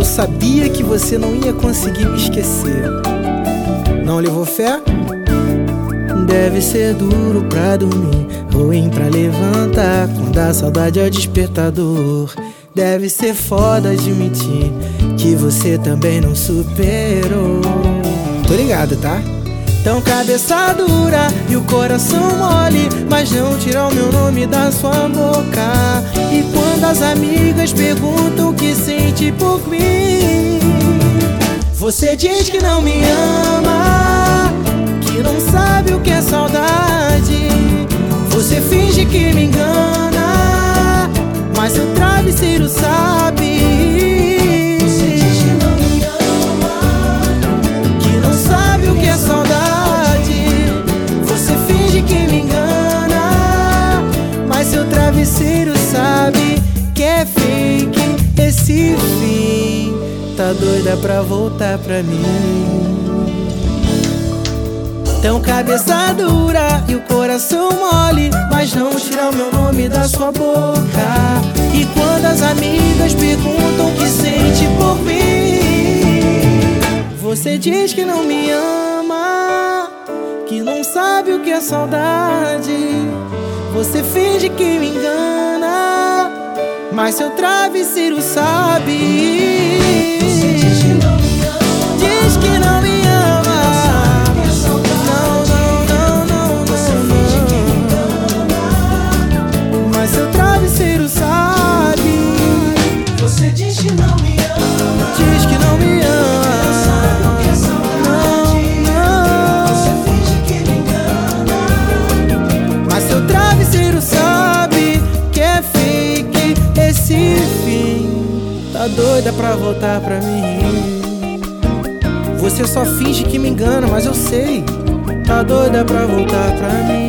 sabia que você não ia conseguir me esquecer. Não levou fé? Deve ser duro pra dormir, ruim pra levantar, quando a saudade é o despertador. Deve ser foda admitir que você também não superou. Tô ligado, tá? Tão cabeça dura e o coração mole, mas não tira o meu nome da sua boca. E quando as amigas perguntam o que sente por mim, você diz que não me ama, que não sabe o que é saudade. Você finge que me engana, mas seu travesseiro sabe. Você diz que não me ama, que não sabe o que é saudade. Você finge que me engana, mas seu travesseiro sabe que é fake. Esse fim tá doida pra voltar pra mim. Tão cabeça dura e o coração mole, mas não tira o meu nome da sua boca. E quando as amigas perguntam o que sente por mim, você diz que não me ama, que não sabe o que é saudade. Você finge que me engana, mas seu travesseiro sabe. você diz que não me ama, Diz que não me ama. que é saudade. Você finge que me engana, Mas seu travesseiro sabe. você diz que não me ama, Diz que não me não sabe o que é saudade. Você ama. finge que me engana, Mas seu travesseiro sabe que é fake. Esse fim tá doida pra voltar pra mim. Você só finge que me engana, mas eu sei, tá doida pra voltar pra mim.